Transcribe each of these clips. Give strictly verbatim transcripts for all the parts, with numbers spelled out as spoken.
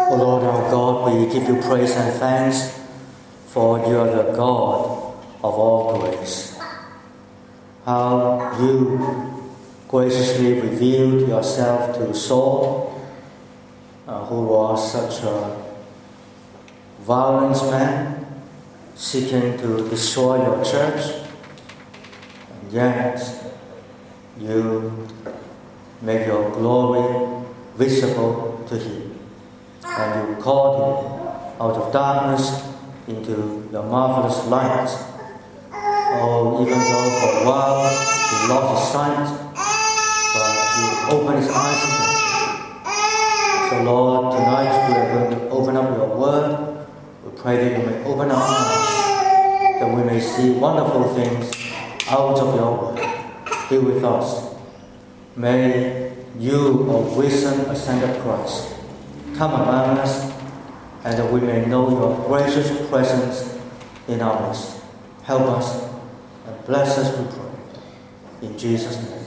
O Lord our God, we give you praise and thanks, for you are the God of all grace. How you graciously revealed yourself to Saul, uh, who was such a violent man, seeking to destroy your church, and yet you make your glory visible to him. And you called him out of darkness into your marvelous light. Oh, even though for a while he lost his sight, but you opened his eyes again. So Lord, tonight we are going to open up your word. We pray that you may open our eyes, that we may see wonderful things out of your word. Be with us. May you, O risen, ascended Christ, come among us, and that we may know your gracious presence in our midst. Help us and bless us, we pray. In Jesus' name.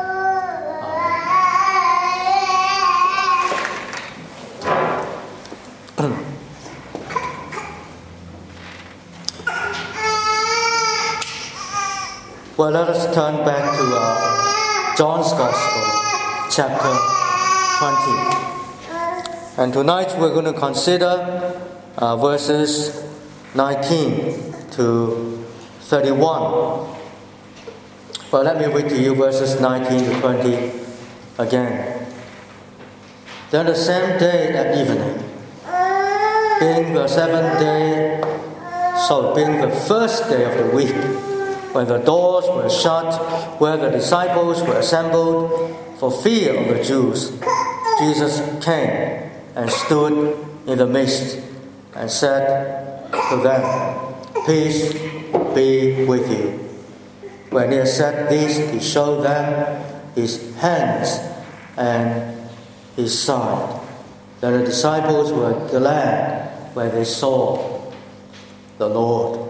Amen. Well, let us turn back to uh, John's Gospel, chapter twenty. And tonight we're going to consider uh, verses nineteen to thirty-one. But let me read to you verses nineteen to twenty again. Then the same day at evening, being the seventh day, so being the first day of the week, when the doors were shut, where the disciples were assembled for fear of the Jews, Jesus came and stood in the midst and said to them, "Peace be with you." When he had said this, he showed them his hands and his side. Then the disciples were glad when they saw the Lord.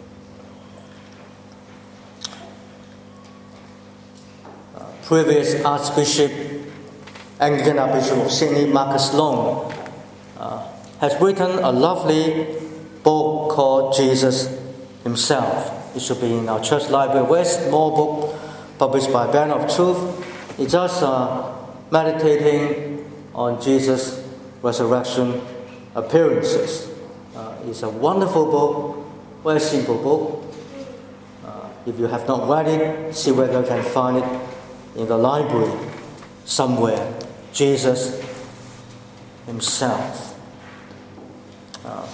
Uh, previous Archbishop Anglican Archbishop of Sydney, Marcus Long, uh, has written a lovely book called Jesus Himself. It should be in our church library. A very small book published by Banner of Truth. It's just uh, meditating on Jesus' resurrection appearances. Uh, it's a wonderful book, very simple book. Uh, if you have not read it, see whether you can find it in the library somewhere. Jesus Himself. Uh,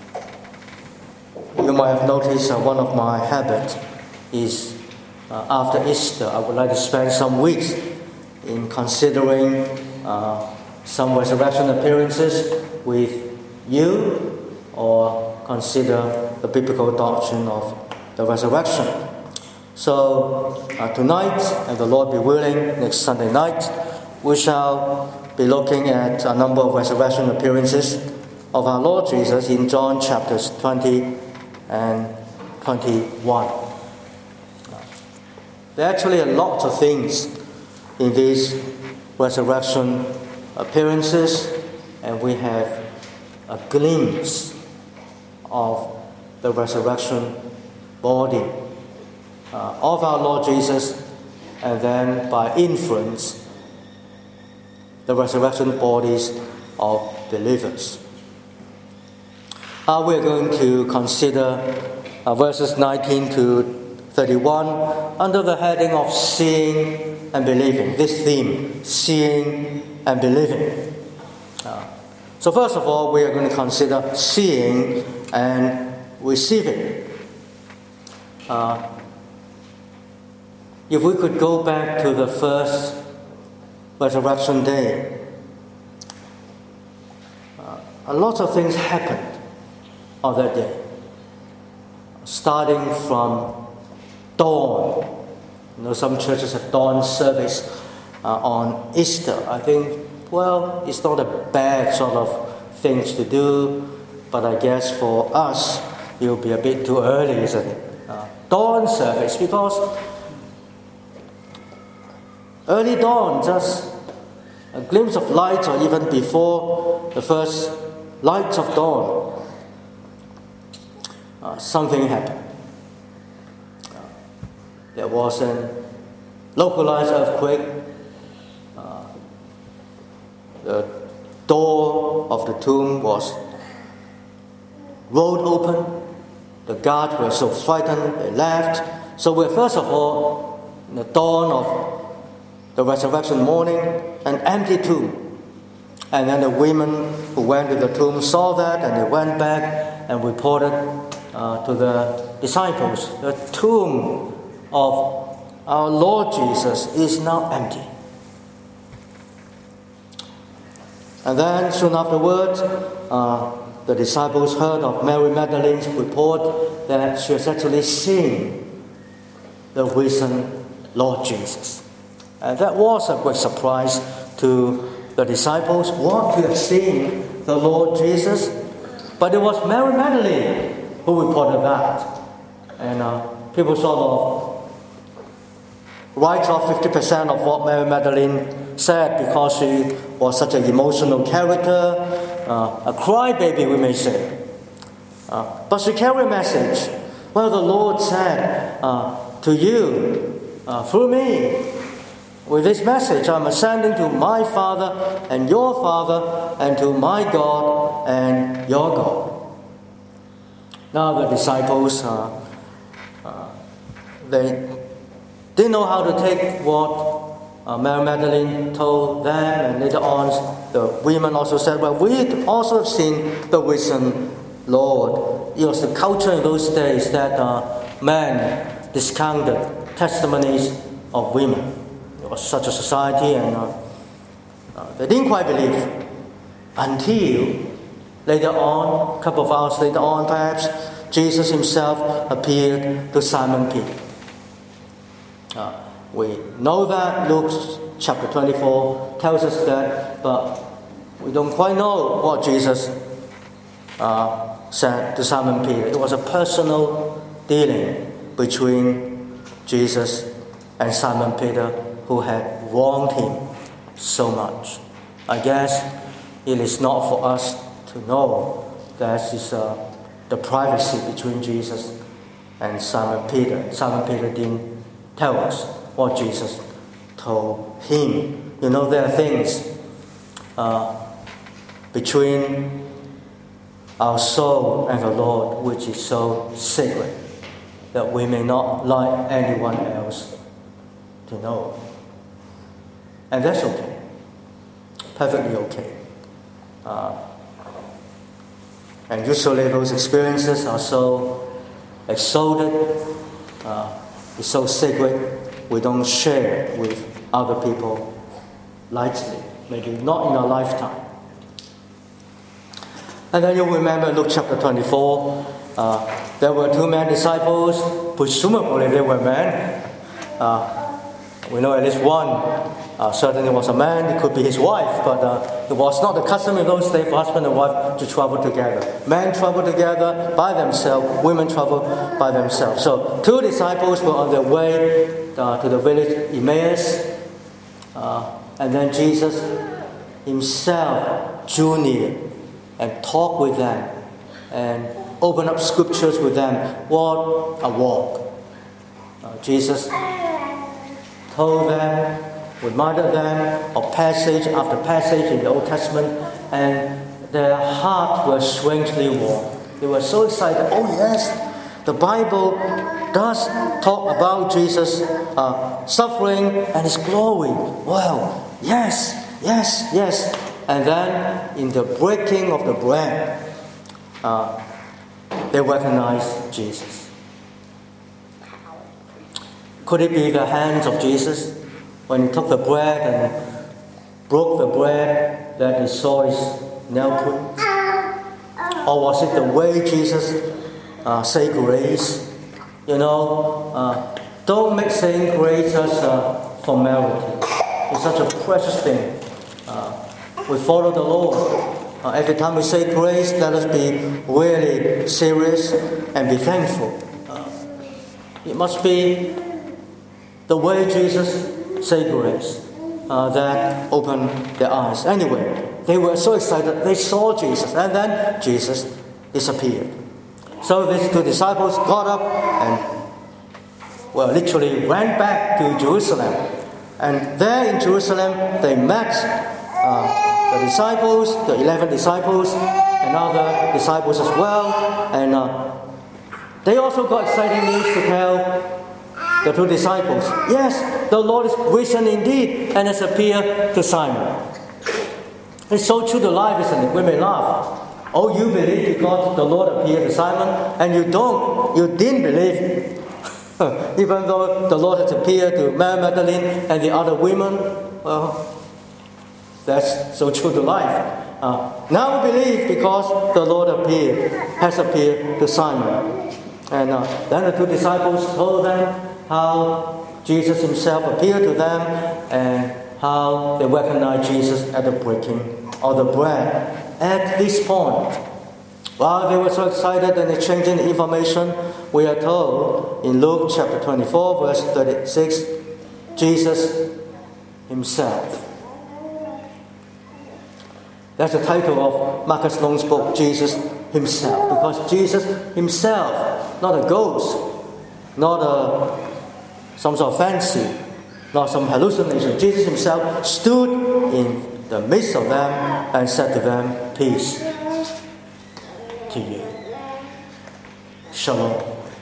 you might have noticed uh, one of my habits is uh, after Easter, I would like to spend some weeks in considering uh, some resurrection appearances with you, or consider the biblical doctrine of the resurrection. So uh, tonight, and the Lord be willing, next Sunday night, we shall be looking at a number of resurrection appearances of our Lord Jesus in John chapters twenty and twenty-one. There are actually a lot of things in these resurrection appearances, and we have a glimpse of the resurrection body uh, of our Lord Jesus, and then by inference, the resurrection bodies of believers. Uh, we're going to consider uh, verses nineteen to thirty-one under the heading of seeing and believing. This theme, seeing and believing. Uh, so first of all, we are going to consider seeing and receiving. Uh, if we could go back to the first Resurrection Day, uh, a lot of things happened on that day, starting from dawn. You know, some churches have dawn service uh, on Easter. I think, well, it's not a bad sort of thing to do, but I guess for us, it will be a bit too early, isn't it? Uh, dawn service, because early dawn, just a glimpse of light, or even before the first light of dawn, uh, something happened. Uh, there was a localized earthquake. Uh, the door of the tomb was rolled open. The guards were so frightened, they left. So we're first of all, in the dawn of the resurrection morning, an empty tomb. And then the women who went to the tomb saw that, and they went back and reported uh, to the disciples, the tomb of our Lord Jesus is now empty. And then soon afterwards, uh, the disciples heard of Mary Magdalene's report that she has actually seen the risen Lord Jesus. And that was a great surprise to the disciples. What, you have seen the Lord Jesus? But it was Mary Magdalene who reported that. And uh, people sort of write off fifty percent of what Mary Magdalene said because she was such an emotional character, uh, a crybaby, we may say. Uh, but she carried a message. Well, the Lord said uh, to you, uh, through me, with this message, I'm ascending to my Father and your Father, and to my God and your God. Now the disciples, uh, uh, they didn't know how to take what uh, Mary Magdalene told them, and later on the women also said, well, we also have seen the risen Lord. It was the culture in those days that uh, men discounted testimonies of women. It was such a society, and uh, uh, they didn't quite believe until later on, a couple of hours later on perhaps, Jesus himself appeared to Simon Peter. Uh, we know that Luke chapter twenty-four tells us that, but we don't quite know what Jesus uh, said to Simon Peter. It was a personal dealing between Jesus and Simon Peter, who had wronged him so much. I guess it is not for us to know that is uh, the privacy between Jesus and Simon Peter. Simon Peter didn't tell us what Jesus told him. You know, there are things uh, between our soul and the Lord which is so sacred that we may not like anyone else to know. And that's okay. Perfectly okay. Uh, and usually those experiences are so exalted, uh, it's so sacred, we don't share it with other people lightly, maybe not in our lifetime. And then you remember Luke chapter twenty-four, uh, there were two men disciples, presumably they were men. Uh, we know at least one uh, certainly was a man, it could be his wife, but uh, it was not the custom in those days for husband and wife to travel together. Men travel together by themselves, women travel by themselves. So two disciples were on their way uh, to the village Emmaus, uh, and then Jesus himself drew near and talked with them and opened up scriptures with them. What a walk. Uh, Jesus told them, reminded them of passage after passage in the Old Testament, and their hearts were strangely warm. They were so excited. Oh yes, the Bible does talk about Jesus uh, suffering and his glory. Well, yes, yes, yes. And then in the breaking of the bread, uh, they recognized Jesus. Could it be the hands of Jesus when he took the bread and broke the bread that he saw his nail prints? Or was it the way Jesus uh, said grace? You know, uh, don't make saying grace as a formality. It's such a precious thing. Uh, we follow the Lord. Uh, every time we say grace, let us be really serious and be thankful. Uh, it must be the way Jesus said grace. uh, that opened their eyes. Anyway, they were so excited. They saw Jesus, and then Jesus disappeared. So these two disciples got up and, well, literally ran back to Jerusalem. And there in Jerusalem, they met uh, the disciples, the eleven disciples, and other disciples as well. And uh, they also got exciting news to tell the two disciples. Yes, the Lord is risen indeed and has appeared to Simon. It's so true to life, isn't it? We may laugh. Oh, you believe because the Lord appeared to Simon, and you don't, you didn't believe. Even though the Lord has appeared to Mary Magdalene and the other women. Well, that's so true to life. Uh, now we believe because the Lord appeared, has appeared to Simon. And uh, then the two disciples told them how Jesus himself appeared to them and how they recognized Jesus at the breaking of the bread. At this point, while they were so excited and exchanging information, we are told in Luke chapter twenty-four, verse thirty-six, Jesus himself. That's the title of Marcus Long's book, Jesus himself. Because Jesus himself, not a ghost, not a some sort of fancy, not some hallucination. Jesus himself stood in the midst of them and said to them, peace to you. Shalom.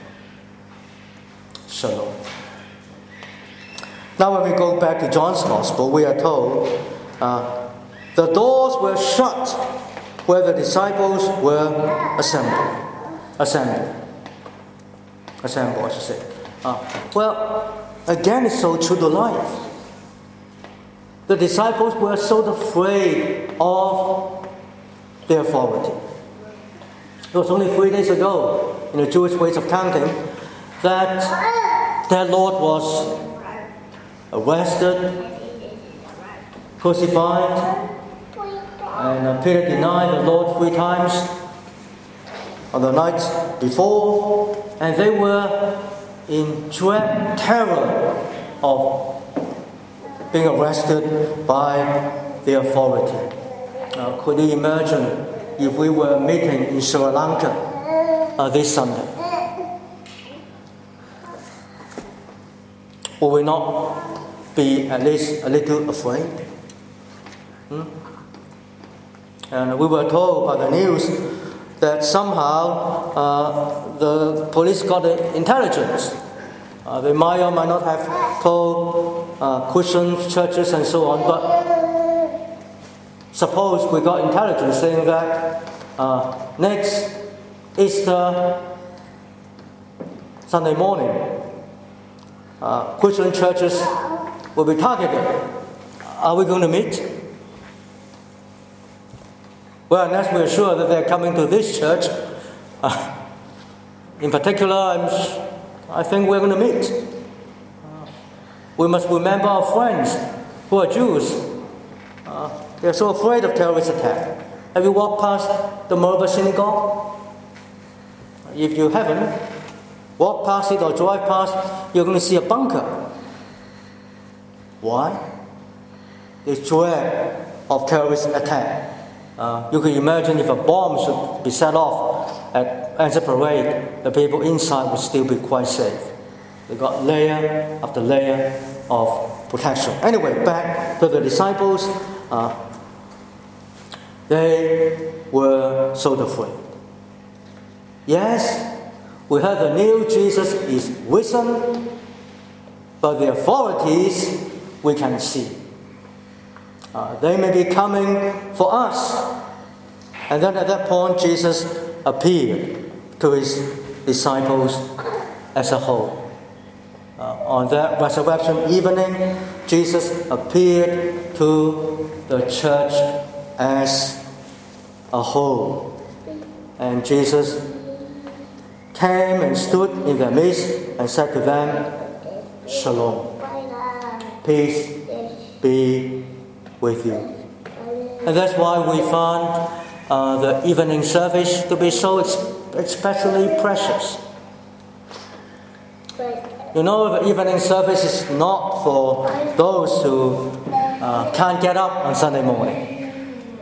Shalom. Now when we go back to John's Gospel, we are told uh, the doors were shut where the disciples were assembled. Assembled. Assembled, I should say. Uh, well, again, it's so true to life. The disciples were so afraid of their authority. It was only three days ago, in the Jewish ways of counting, that their Lord was arrested, crucified, and Peter denied the Lord three times on the night before, and they were in dread terror of being arrested by the authority. Uh, could you imagine if we were meeting in Sri Lanka uh, this Sunday? Will we not be at least a little afraid? Hmm? And we were told by the news that somehow uh, the police got the intelligence. Uh, they might or might not have told uh, Christians, churches, and so on, but suppose we got intelligence saying that uh, next Easter Sunday morning, uh, Christian churches will be targeted. Are we going to meet? Well, unless we're sure that they're coming to this church, uh, in particular, I'm I think we're going to meet. Uh, we must remember our friends who are Jews. Uh, they're so afraid of terrorist attack. Have you walked past the Merba synagogue? If you haven't, walk past it or drive past, you're going to see a bunker. Why? The dread of terrorist attack. Uh, you can imagine if a bomb should be set off at Answer Parade, the people inside would still be quite safe. They got layer after layer of protection. Anyway, back to the disciples. Uh, they were so afraid. Yes, we heard the news Jesus is risen, but the authorities we can see. Uh, they may be coming for us. And then at that point, Jesus appeared to his disciples as a whole. Uh, on that resurrection evening, Jesus appeared to the church as a whole. And Jesus came and stood in their midst and said to them, Shalom. Peace be with you. And that's why we found uh, the evening service to be so ex- especially precious. You know, the evening service is not for those who uh, can't get up on Sunday morning.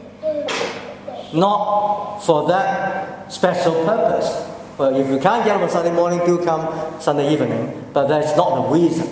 Not for that special purpose. Well, if you can't get up on Sunday morning, do come Sunday evening. But that's not the reason.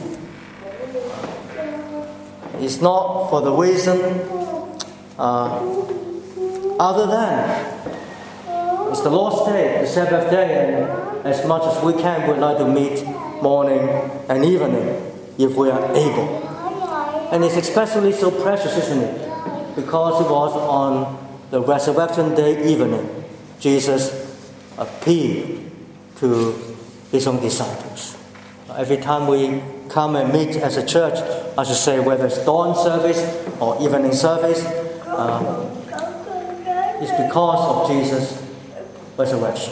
It's not for the reason uh, other than it's the Lord's Day, the Sabbath day, and as much as we can, we'd like to meet morning and evening if we are able. And it's especially so precious, isn't it? Because it was on the resurrection day evening, Jesus appeared to his own disciples. Every time we come and meet as a church, I should say whether it's dawn service or evening service, uh, it's because of Jesus' resurrection.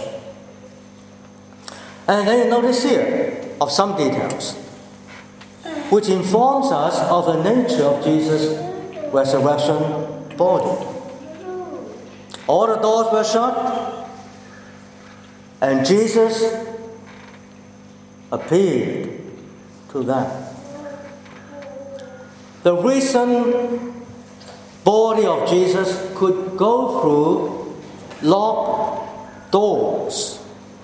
And then you notice here of some details, which informs us of the nature of Jesus' resurrection body. All the doors were shut, and Jesus appeared to them. The risen body of Jesus could go through locked doors.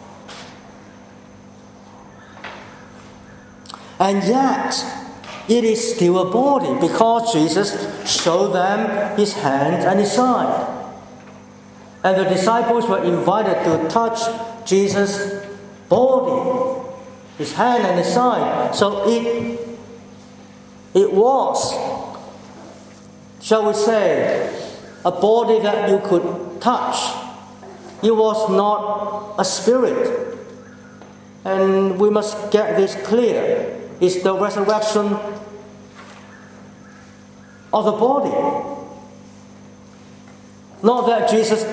And yet, it is still a body because Jesus showed them his hands and his side. And the disciples were invited to touch Jesus' body, his hand and his side. So it, it was, shall we say, a body that you could touch. It was not a spirit. And we must get this clear. It's the resurrection of the body. Not that Jesus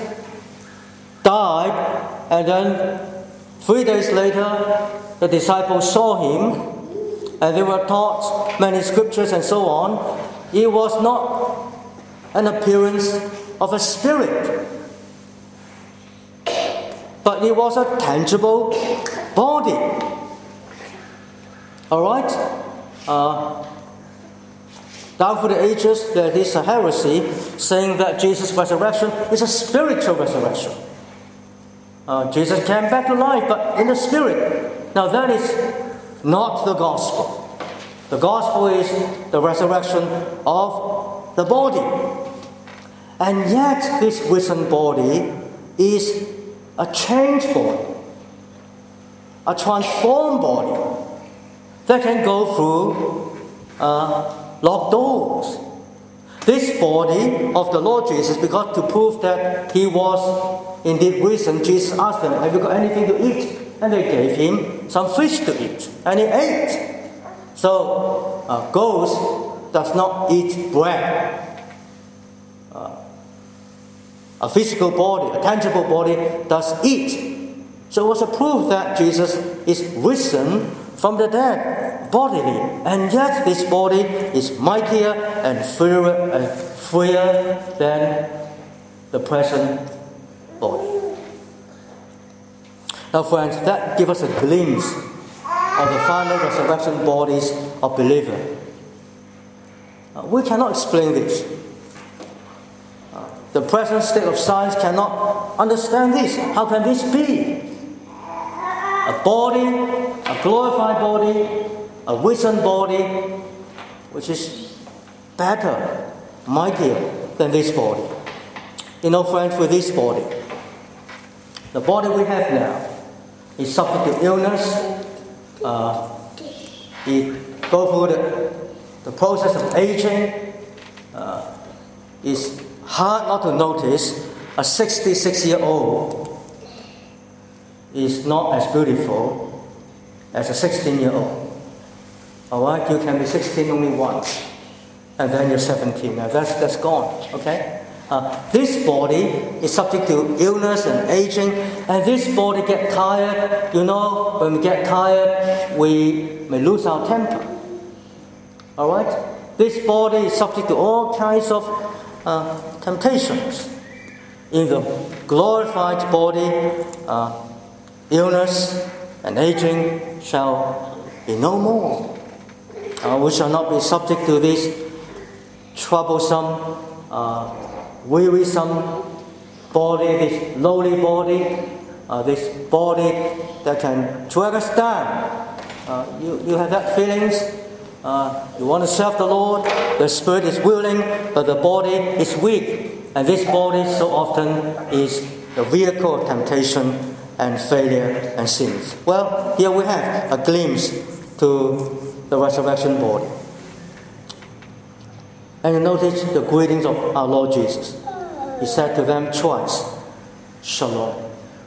died and then three days later the disciples saw him and they were taught many scriptures and so on. It was not an appearance of a spirit, but it was a tangible body. All right? Uh, down through the ages, there is a heresy saying that Jesus' resurrection is a spiritual resurrection. Uh, Jesus came back to life, but in the spirit. Now that is not the gospel. The gospel is the resurrection of the body. And yet this risen body is a changed body, a transformed body that can go through uh, locked doors. This body of the Lord Jesus, because to prove that he was indeed risen, Jesus asked them, have you got anything to eat? And they gave him some fish to eat, and he ate. So, a ghost does not eat bread. Uh, a physical body, a tangible body, does eat. So it was a proof that Jesus is risen from the dead, bodily. And yet this body is mightier and freer, and freer than the present body. Now friends, that gives us a glimpse of the final resurrection bodies of believers. Uh, we cannot explain this. Uh, the present state of science cannot understand this. How can this be? A body, a glorified body, a risen body, which is better, mightier than this body. You know, friends, with this body, the body we have now is subject to illness. Uh, it goes through the, the process of aging. Uh, it's hard not to notice a sixty-six-year-old is not as beautiful as a sixteen-year-old. All right, you can be sixteen only once, and then you're seventeen. Now that's that's gone. Okay. Uh, this body is subject to illness and aging, and this body gets tired. You know, when we get tired, we may lose our temper. All right? This body is subject to all kinds of uh, temptations. In the glorified body, uh, illness and aging shall be no more. Uh, we shall not be subject to these troublesome, uh, wearisome body, this lowly body, uh, this body that can drag us down. Uh, you, you have that feelings. Uh, you want to serve the Lord. The spirit is willing, but the body is weak. And this body so often is the vehicle of temptation and failure and sins. Well, here we have a glimpse to the resurrection body. And you notice the greetings of our Lord Jesus. He said to them twice, Shalom.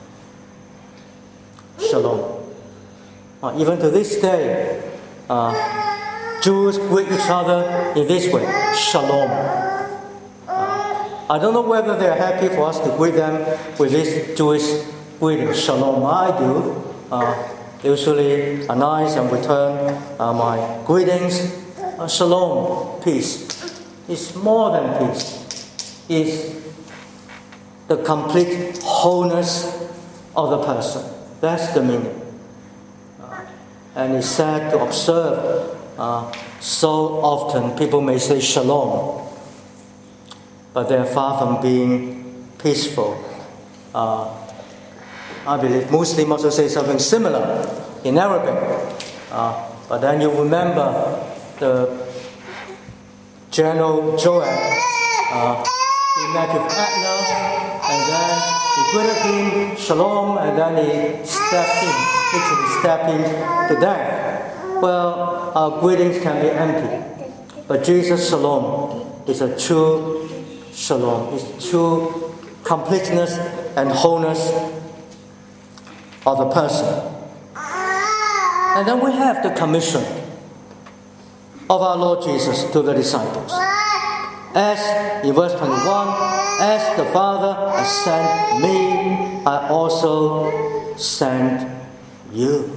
Shalom. Uh, even to this day, uh, Jews greet each other in this way, Shalom. Uh, I don't know whether they are happy for us to greet them with this Jewish greeting, Shalom. I do. Uh, usually announce and return uh, my greetings. Uh, shalom, peace. It's more than peace. It's the complete wholeness of the person. That's the meaning. Uh, and it's sad to observe uh, so often people may say shalom, but they're far from being peaceful. Uh, I believe Muslims also say something similar in Arabic. Uh, but then you remember the General Joab. Uh, he met with Abner, and then he greeted him, shalom, and then he stabbed him, literally stabbed him to death. Well, our greetings can be empty, but Jesus' shalom is a true shalom. It's true completeness and wholeness of the person. And then we have the commission of our Lord Jesus to the disciples. As in verse twenty-one, as the Father has sent me, I also sent you.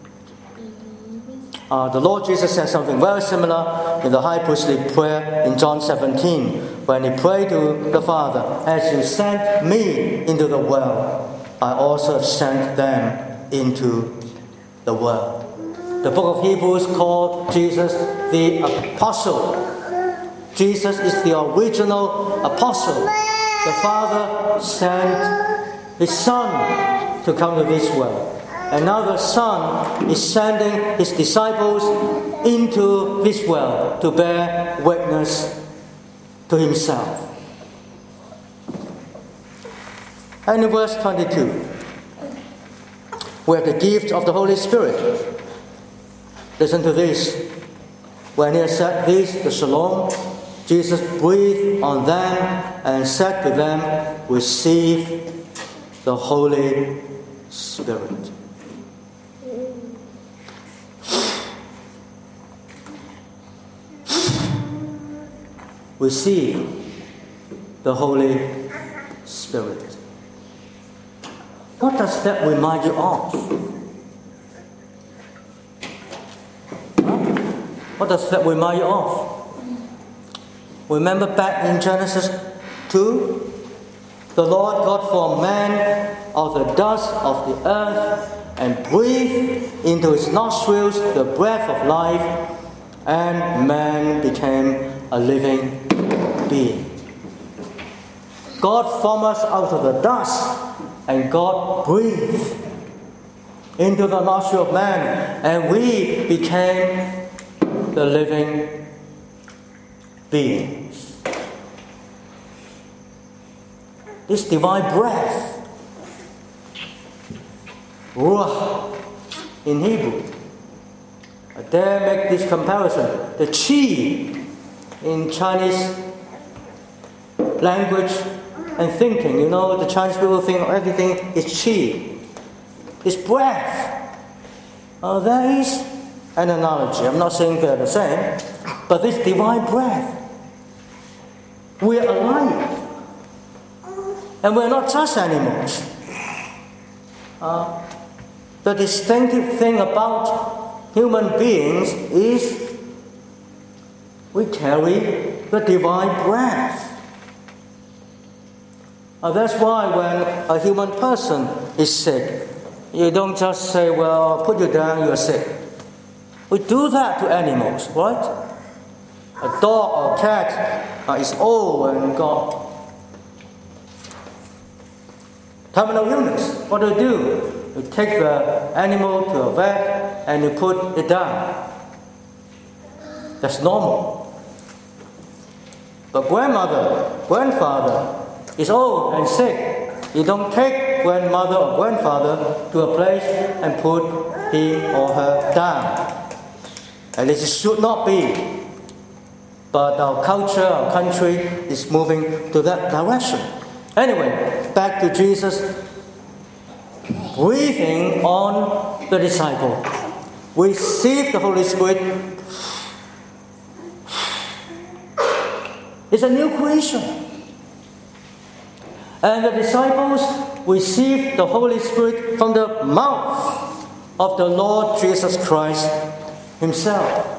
Uh, the Lord Jesus said something very similar in the high priestly prayer in John seventeen, when he prayed to the Father, as you sent me into the world, I also have sent them into the world. The book of Hebrews called Jesus the Apostle. Jesus is the original apostle. The Father sent His Son to come to this world. And now the Son is sending His disciples into this world to bear witness to Himself. And in verse twenty-two, we have the gift of the Holy Spirit. Listen to this. When He had said this, the shalom, Jesus breathed on them and said to them, receive the Holy Spirit. Receive the Holy Spirit. What does that remind you of? Huh? What does that remind you of? Remember back in Genesis two? The Lord God formed man of the dust of the earth and breathed into his nostrils the breath of life, and man became a living being. God formed us out of the dust, and God breathed into the nostril of man, and we became the living beings. This divine breath, ruach in Hebrew. I dare make this comparison. The chi in Chinese language and thinking. You know, the Chinese people think everything is chi. It's breath. Uh, there is an analogy. I'm not saying they're the same, but this divine breath. We are alive. And we're not just animals. Uh, the distinctive thing about human beings is we carry the divine breath. Uh, that's why when a human person is sick, you don't just say, well, put you down, you're sick. We do that to animals, right? a dog or cat uh, is old and got terminal illness, what do you do? You take the animal to a vet and you put it down. That's normal. But grandmother, grandfather is old and sick. You don't take grandmother or grandfather to a place and put him or her down. And it should not be. But our culture, our country is moving to that direction. Anyway, back to Jesus breathing on the disciple. Receive the Holy Spirit. It's a new creation. And the disciples received the Holy Spirit from the mouth of the Lord Jesus Christ Himself.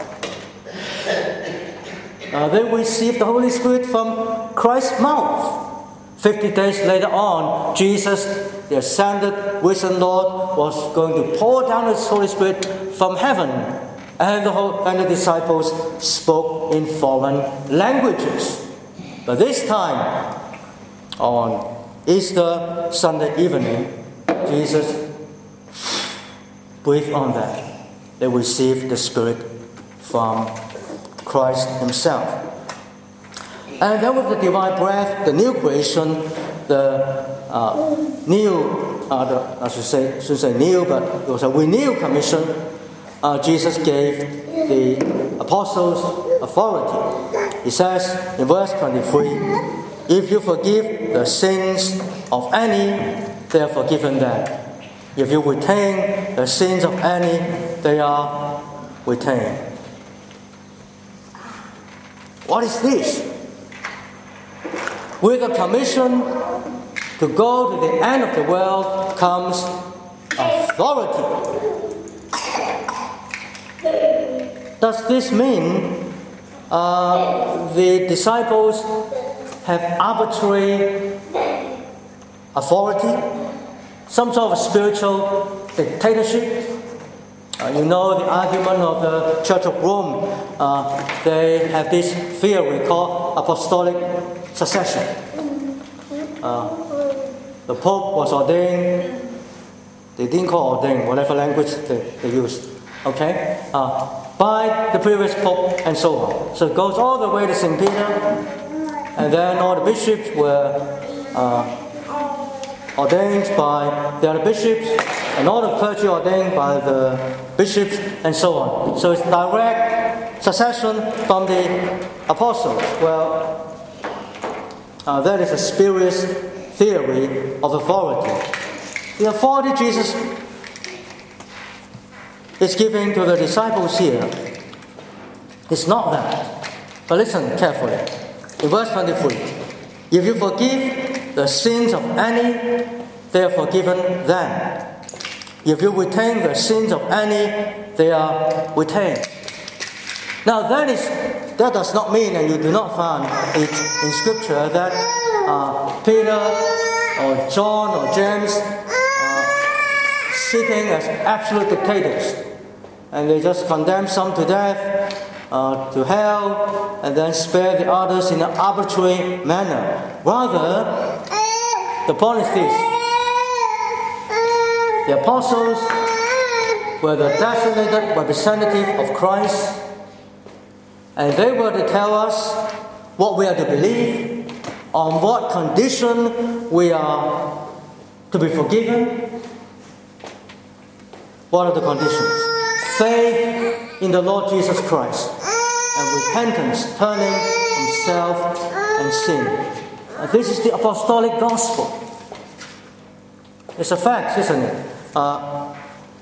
Uh, they received the Holy Spirit from Christ's mouth. Fifty days later on, Jesus, the ascended, risen Lord, was going to pour down His Holy Spirit from heaven. And the, whole, and the disciples spoke in foreign languages. But this time, on Easter Sunday evening, Jesus breathed on them. They received the Spirit from Christ Himself. And then with the divine breath, the new creation, the uh, new, uh, the, I should say, should say new, but it was a renewed commission. Uh, Jesus gave the apostles authority. He says in verse twenty-three, if you forgive the sins of any, they are forgiven them. If you retain the sins of any, they are retained. What is this? With the commission to go to the end of the world comes authority. Does this mean uh, the disciples have arbitrary authority? Some sort of spiritual dictatorship? Uh, you know the argument of the Church of Rome. Uh, they have this theory called apostolic succession. Uh, the Pope was ordained. They didn't call ordained, whatever language they, they used. Okay? Uh, by the previous Pope and so on. So it goes all the way to Saint Peter. And then all the bishops were uh, ordained by the other bishops. And all the clergy ordained by the bishops and so on. So it's direct succession from the apostles. Well, uh, that is a spurious theory of authority. The authority Jesus is giving to the disciples here is not that. But listen carefully. In verse twenty-three, if you forgive the sins of any, they are forgiven them. If you retain the sins of any, they are retained. Now that is that does not mean, and you do not find it in Scripture, that uh, Peter or John or James are sitting as absolute dictators, and they just condemn some to death, uh, to hell, and then spare the others in an arbitrary manner. Rather, the point is this. The apostles were the designated representative of Christ, and they were to tell us what we are to believe, on what condition we are to be forgiven. What are the conditions? Faith in the Lord Jesus Christ and repentance, turning from self and sin. And this is the apostolic gospel. It's a fact, isn't it? Uh,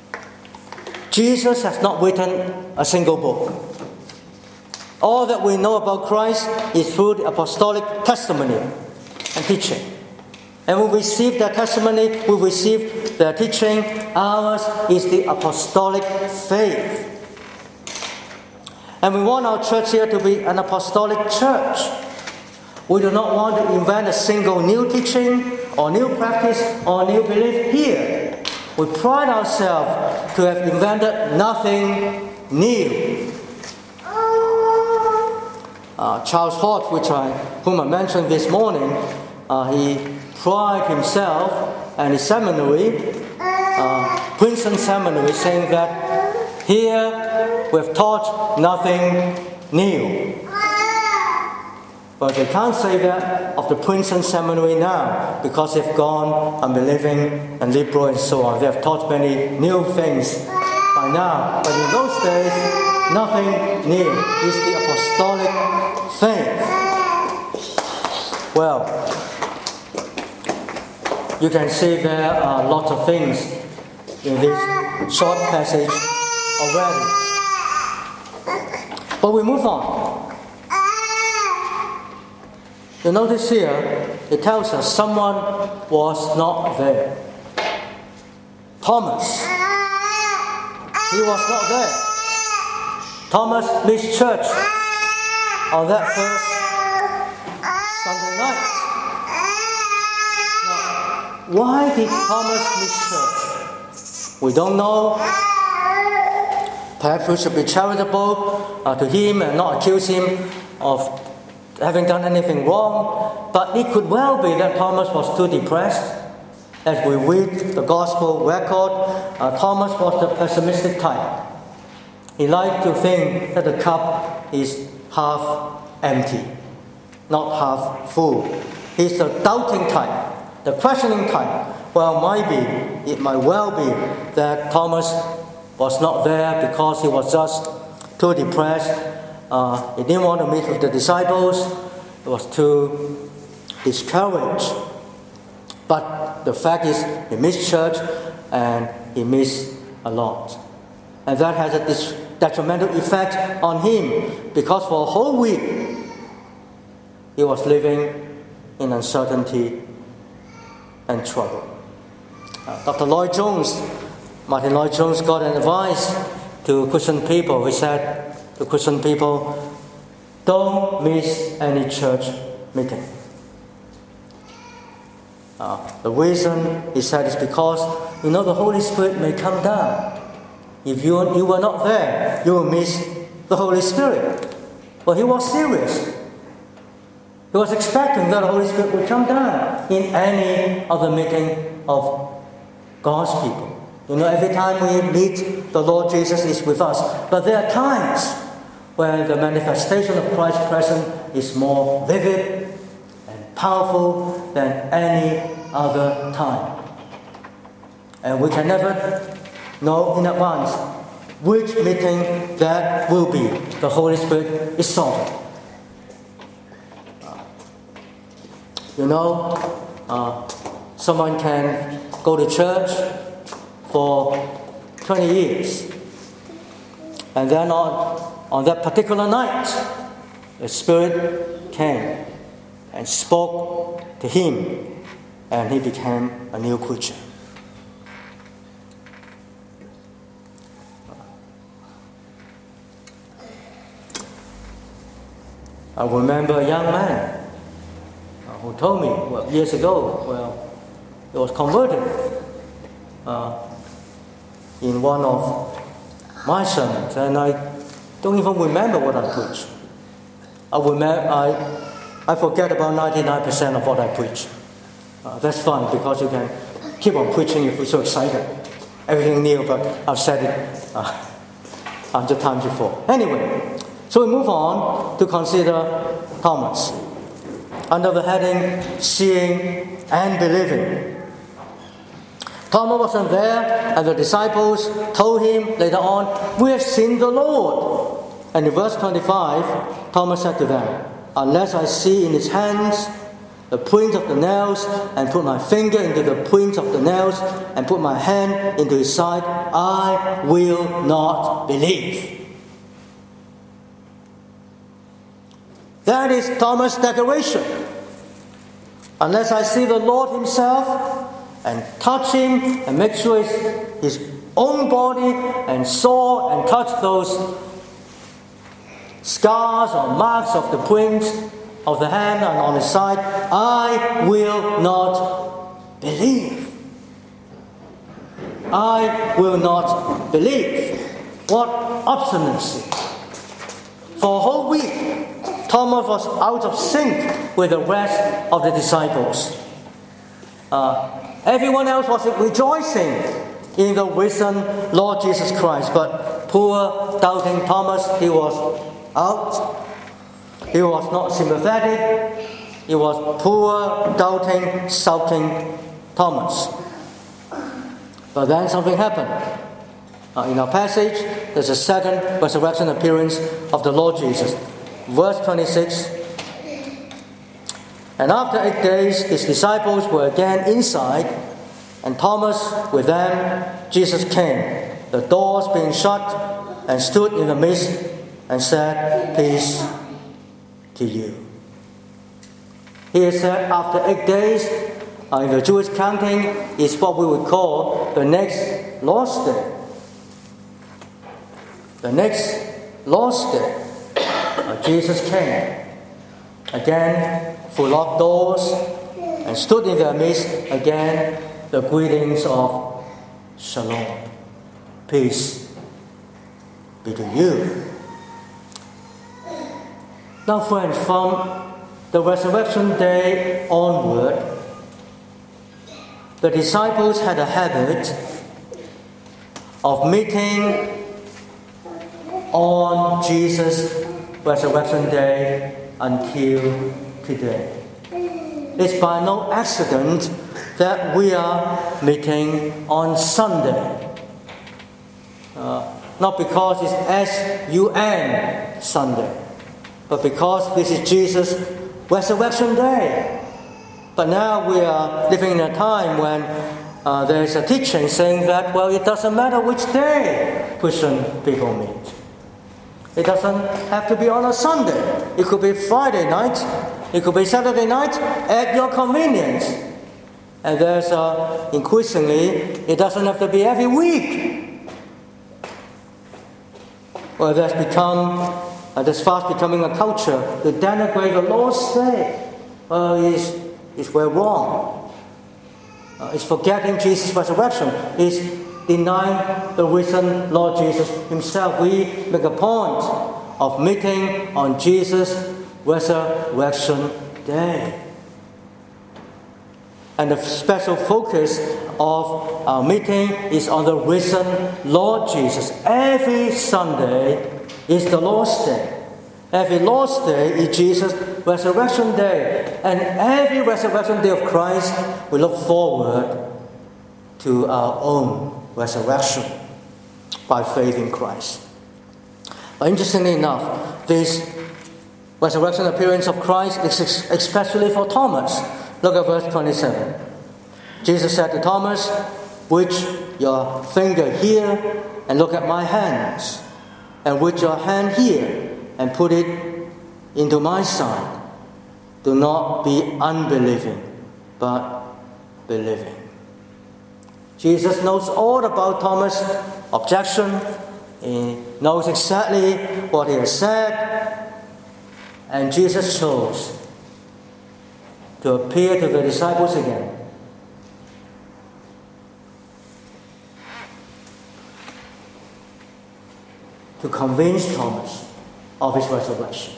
Jesus has not written a single book. All that we know about Christ is through the apostolic testimony and teaching. And we receive their testimony, we receive their teaching. Ours is the apostolic faith. And we want our church here to be an apostolic church. We do not want to invent a single new teaching or new practice or new belief here. We pride ourselves to have invented nothing new. uh, Charles Hort, which I, whom I mentioned this morning, uh, he tried himself and his seminary, uh, Princeton Seminary, saying that here we've taught nothing new. But they can't say that of the Princeton Seminary now, because they've gone unbelieving and liberal and so on. They have taught many new things by now. But in those days, nothing new. It's the apostolic faith. Well, you can see there are lots of things in this short passage already. But we move on. You notice here, it tells us someone was not there. Thomas. He was not there. Thomas missed church on that first Sunday night. Now, why did Thomas miss church? We don't know. Perhaps we should be charitable uh, to him and not accuse him of having done anything wrong. But it could well be that Thomas was too depressed. As we read the gospel record, uh, Thomas was the pessimistic type. He liked to think that the cup is half empty, not half full. He's the doubting type, the questioning type. Well, might be, it might well be that Thomas was not there because he was just too depressed. Uh, he didn't want to meet with the disciples. He was too discouraged. But the fact is, he missed church and he missed a lot. And that has a detrimental effect on him, because for a whole week he was living in uncertainty and trouble. Uh, Doctor Lloyd Jones, Martin Lloyd Jones, got an advice to Christian people. He said to Christian people, don't miss any church meeting. Uh, the reason, he said, is because, you know, the Holy Spirit may come down. If you, you were not there, you will miss the Holy Spirit. Well, he was serious. He was expecting that the Holy Spirit would come down in any other meeting of God's people. You know, every time we meet, the Lord Jesus is with us. But there are times when the manifestation of Christ's presence is more vivid and powerful than any other time. And we can never know in advance which meeting that will be. The Holy Spirit is sovereign. Uh, you know, uh, someone can go to church for twenty years, and then on, on that particular night, the Spirit came and spoke to him, and he became a new creature. I remember a young man uh, who told me, well, years ago, well, he was converted uh, in one of my sermons, and I don't even remember what I preached. I remember, I I forget about ninety-nine percent of what I preach. Uh, that's fun, because you can keep on preaching if you're so excited. Everything new, but I've said it uh, a hundred times before. Anyway, so we move on to consider Thomas under the heading Seeing and Believing. Thomas wasn't there, and the disciples told him later on, "We have seen the Lord." And in verse twenty-five, Thomas said to them, "Unless I see in his hands the prints of the nails, and put my finger into the prints of the nails, and put my hand into his side, I will not believe." That is Thomas' declaration. Unless I see the Lord himself and touch him and make sure it's his own body, and saw and touch those scars or marks of the prints of the hand and on his side, I will not believe. I will not believe. What obstinacy. For a whole week, Thomas was out of sync with the rest of the disciples. Uh, everyone else was rejoicing in the risen Lord Jesus Christ, but poor doubting Thomas, he was out. He was not sympathetic. He was poor, doubting, sulking Thomas. But then something happened. Uh, in our passage, there's a second resurrection appearance of the Lord Jesus. Verse twenty-six. And after eight days, his disciples were again inside, and Thomas with them. Jesus came, the doors being shut, and stood in the midst, and said, "Peace to you." He said, after eight days, uh, in the Jewish counting, is what we would call the next Lord's Day. The next Lord's Day, uh, Jesus came again, through locked doors, and stood in their midst again. The greetings of Shalom, peace be to you. Now, friends, from the resurrection day onward, the disciples had a habit of meeting on Jesus' resurrection day until today. It's by no accident that we are meeting on Sunday. Uh, not because it's S U N Sunday, but because this is Jesus' resurrection day. But now we are living in a time when uh, there is a teaching saying that, well, it doesn't matter which day Christian people meet. It doesn't have to be on a Sunday. It could be Friday night. It could be Saturday night, at your convenience. And there's uh, increasingly, it doesn't have to be every week. Well, that's become, uh, that's fast becoming a culture to denigrate the Lord's Day. Well, it's, it's we're wrong. Uh, it's forgetting Jesus' resurrection. It's denying the risen Lord Jesus himself. We make a point of meeting on Jesus' resurrection day. And the special focus of our meeting is on the risen Lord Jesus. Every Sunday is the Lord's Day. Every Lord's Day is Jesus' resurrection day. And every resurrection day of Christ, we look forward to our own resurrection by faith in Christ. But interestingly enough, this resurrection appearance of Christ is especially for Thomas. Look at verse twenty-seven. Jesus said to Thomas, "Put your finger here and look at my hands, and put your hand here and put it into my side. Do not be unbelieving, but believing." Jesus knows all about Thomas' objection. He knows exactly what he has said. And Jesus chose to appear to the disciples again. To convince Thomas of his resurrection.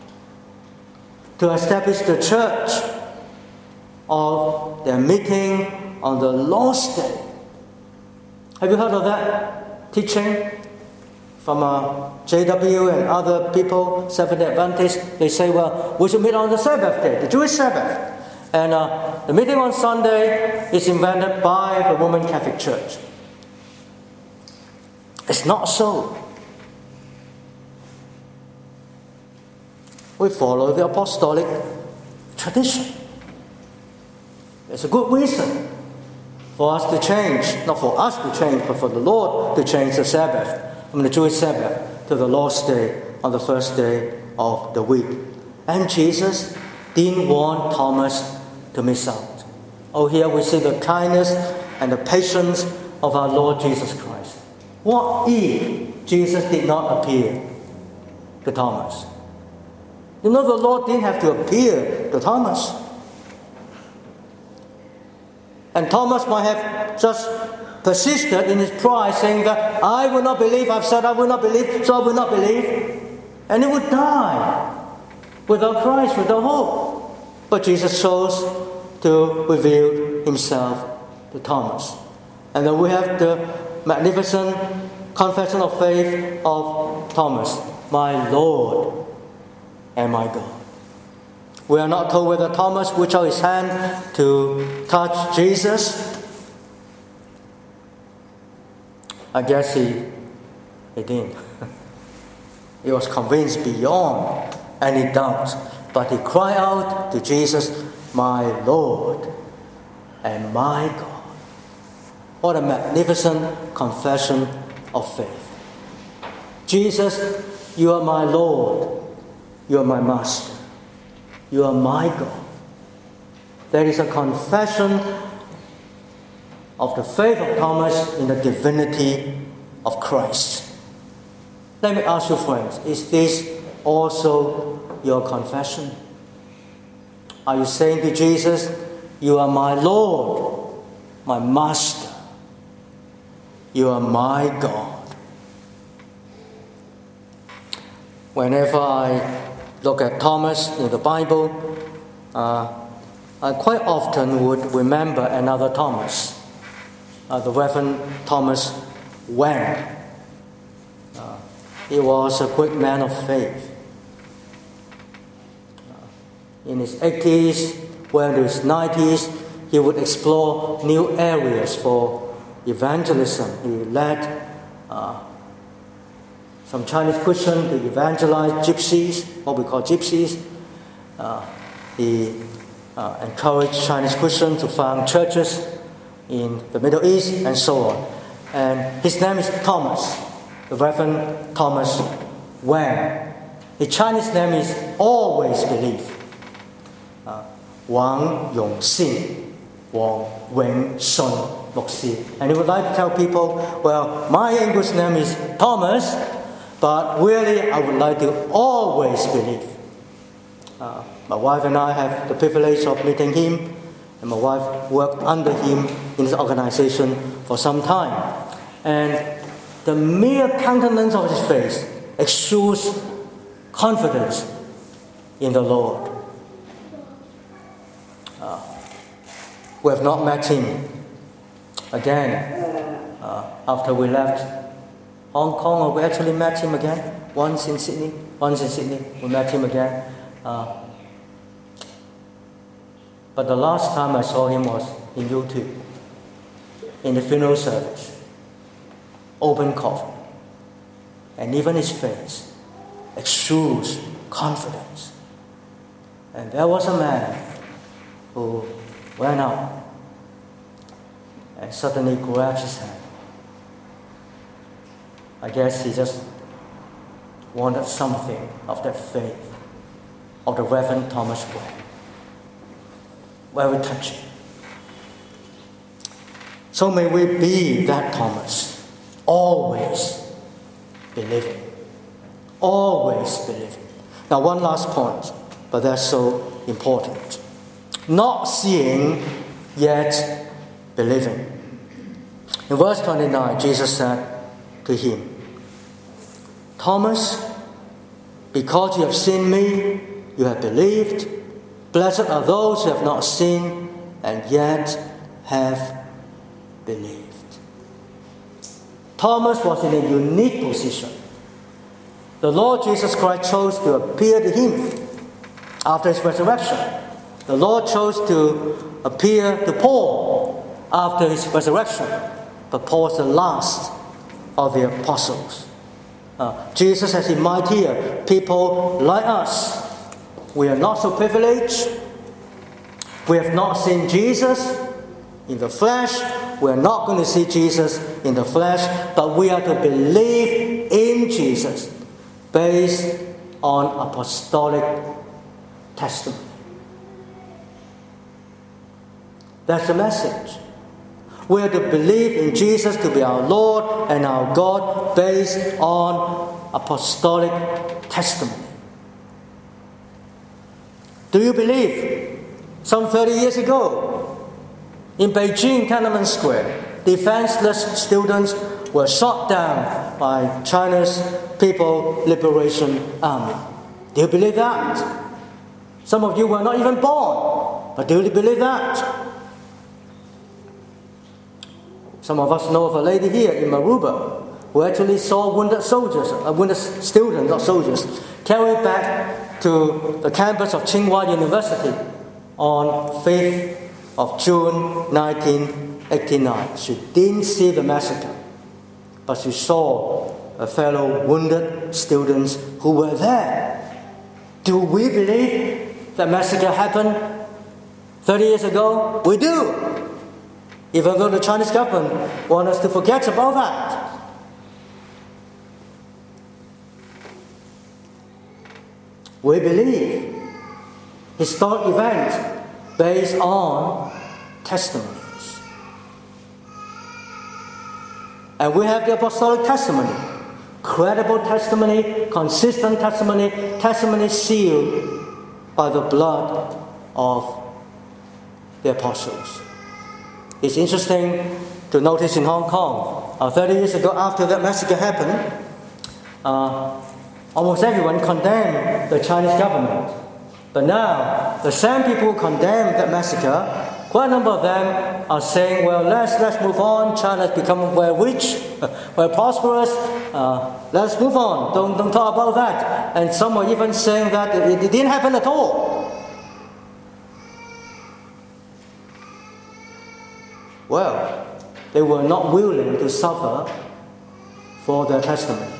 To establish the church of their meeting on the Lord's Day. Have you heard of that teaching from uh, J W and other people, Seventh-day Adventists? They say, well, we should meet on the Sabbath day, the Jewish Sabbath. And uh, the meeting on Sunday is invented by the Roman Catholic Church. It's not so. We follow the apostolic tradition. There's a good reason for us to change, not for us to change, but for the Lord to change the Sabbath from the Jewish Sabbath to the Lord's Day on the first day of the week. And Jesus didn't want Thomas to miss out. Oh, here we see the kindness and the patience of our Lord Jesus Christ. What if Jesus did not appear to Thomas? You know, the Lord didn't have to appear to Thomas. And Thomas might have just persisted in his pride, saying that I will not believe, I've said I will not believe, so I will not believe. And he would die. without Christ, without hope. But Jesus chose to reveal himself to Thomas. And then we have the magnificent confession of faith of Thomas, my Lord and my God. We are not told whether Thomas reached out his hand to touch Jesus. I guess he, he didn't. He was convinced beyond any doubt. But he cried out to Jesus, my Lord and my God. What a magnificent confession of faith. Jesus, you are my Lord. You are my Master. You are my God. There is a confession of the faith of Thomas in the divinity of Christ. Let me ask you, friends, is this also your confession? Are you saying to Jesus, you are my Lord, my Master, you are my God? Whenever I look at Thomas in the Bible, uh, I quite often would remember another Thomas, uh, the Reverend Thomas Wang. Uh, he was a great man of faith. Uh, in his eighties, well into his nineties, he would explore new areas for evangelism. He led uh, some Chinese Christians to evangelize gypsies, what we call gypsies. Uh, he uh, encouraged Chinese Christians to found churches in the Middle East and so on. And his name is Thomas, the Reverend Thomas Wang. His Chinese name is Always Believe. Uh, Wang Yongxin, Wang Wen Shun Luxi. And he would like to tell people, well, my English name is Thomas, but really I would like to always believe. Uh, my wife and I have the privilege of meeting him, and my wife worked under him in his organization for some time. And the mere countenance of his face exudes confidence in the Lord. Uh, we have not met him again uh, after we left Hong Kong, or we actually met him again once in Sydney. Once in Sydney, we met him again. Uh, but the last time I saw him was in YouTube, in the funeral service, open coffin, and even his face exudes confidence. And there was a man who went out and suddenly grabbed his hand. I guess he just wanted something of that faith of the Reverend Thomas Wang. Very touching. So may we be that Thomas, always believing, always believing. Now, one last point, but that's so important. Not seeing, yet believing. In verse twenty-nine, Jesus said to him, Thomas, because you have seen me, you have believed. Blessed are those who have not seen and yet have believed. Thomas was in a unique position. The Lord Jesus Christ chose to appear to him after his resurrection. The Lord chose to appear to Paul after his resurrection. But Paul was the last of the apostles. Uh, Jesus has in mind here people like us. We are not so privileged. We have not seen Jesus in the flesh. We are not going to see Jesus in the flesh, but we are to believe in Jesus based on apostolic testimony. That's the message. We are to believe in Jesus to be our Lord and our God based on apostolic testimony. Do you believe some thirty years ago in Beijing, Tiananmen Square, defenseless students were shot down by China's People Liberation Army? Do you believe that? Some of you were not even born. But do you believe that? Some of us know of a lady here in Maruba who actually saw wounded soldiers, uh, wounded students, not soldiers, carried back to the campus of Tsinghua University on fifth of June nineteen eighty-nine. She didn't see the massacre, but she saw a fellow wounded students who were there. Do we believe that massacre happened thirty years ago? We do. Even though the Chinese government wants us to forget about that. We believe historic events based on testimonies. And we have the apostolic testimony, credible testimony, consistent testimony, testimony sealed by the blood of the apostles. It's interesting to notice in Hong Kong, uh, thirty years ago after that massacre happened, uh, almost everyone condemned the Chinese government. But now, the same people who condemned that massacre, quite a number of them are saying, well, let's, let's move on. China has become very rich, very prosperous. Uh, let's move on. Don't, don't talk about that. And some are even saying that it, it didn't happen at all. Well, they were not willing to suffer for their testimony.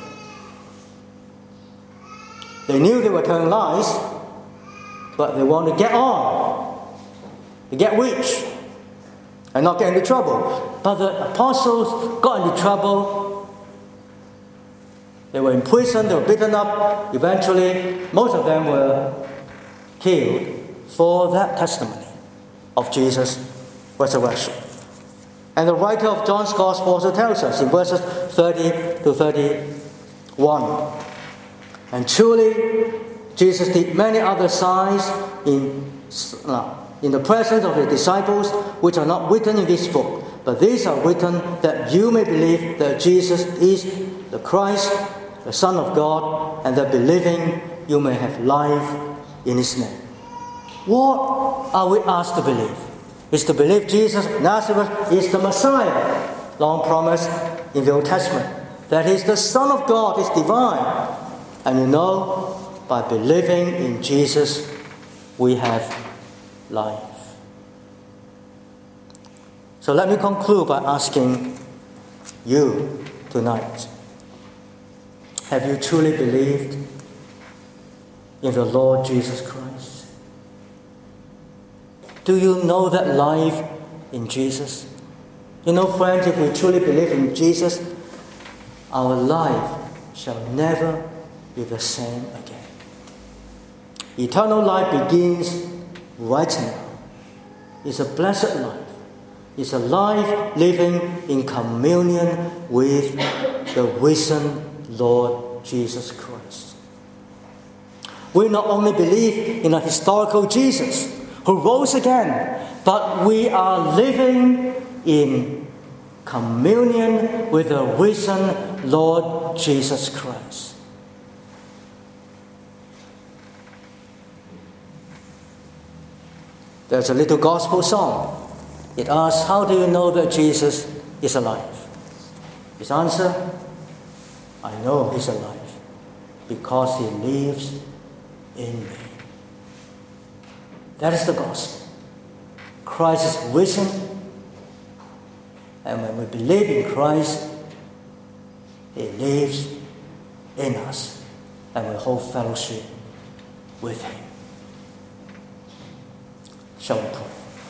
They knew they were telling lies, but they wanted to get on, to get rich, and not get into trouble. But the apostles got into trouble. They were in prison, they were beaten up. Eventually, most of them were killed for that testimony of Jesus' resurrection. And the writer of John's Gospel also tells us in verses thirty to thirty-one. And truly, Jesus did many other signs in, uh, in the presence of his disciples, which are not written in this book. But these are written that you may believe that Jesus is the Christ, the Son of God, and that believing you may have life in his name. What are we asked to believe? Is to believe Jesus of Nazareth is the Messiah, long promised in the Old Testament. That he is the Son of God, is divine. And you know, by believing in Jesus, we have life. So let me conclude by asking you tonight, have you truly believed in the Lord Jesus Christ? Do you know that life in Jesus? You know, friends, if we truly believe in Jesus, our life shall never be the same again. Eternal life begins right now. It's a blessed life. It's a life living in communion with the risen Lord Jesus Christ. We not only believe in a historical Jesus who rose again, but we are living in communion with the risen Lord Jesus Christ. There's a little gospel song. It asks, how do you know that Jesus is alive? His answer, I know he's alive because he lives in me. That is the gospel. Christ is risen, and when we believe in Christ, he lives in us, and we hold fellowship with him. Shall we pray?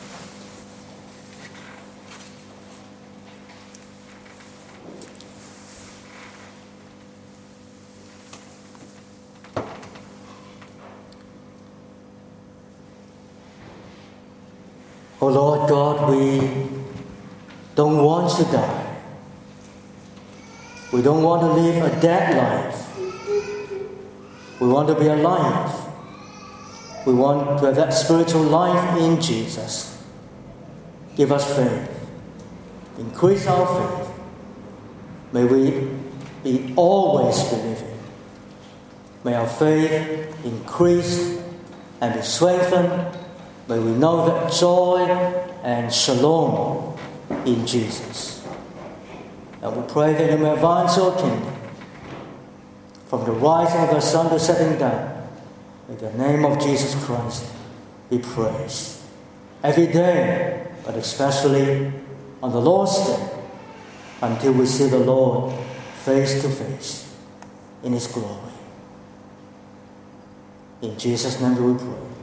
Oh Lord God, we don't want to die. We don't want to live a dead life. We want to be alive. We want to have that spiritual life in Jesus. Give us faith. Increase our faith. May we be always believing. May our faith increase and be strengthened. May we know that joy and shalom in Jesus. And we pray that you may advance your kingdom from the rising of the sun to setting down. May the name of Jesus Christ be praised every day, but especially on the Lord's Day, until we see the Lord face to face in His glory. In Jesus' name we pray.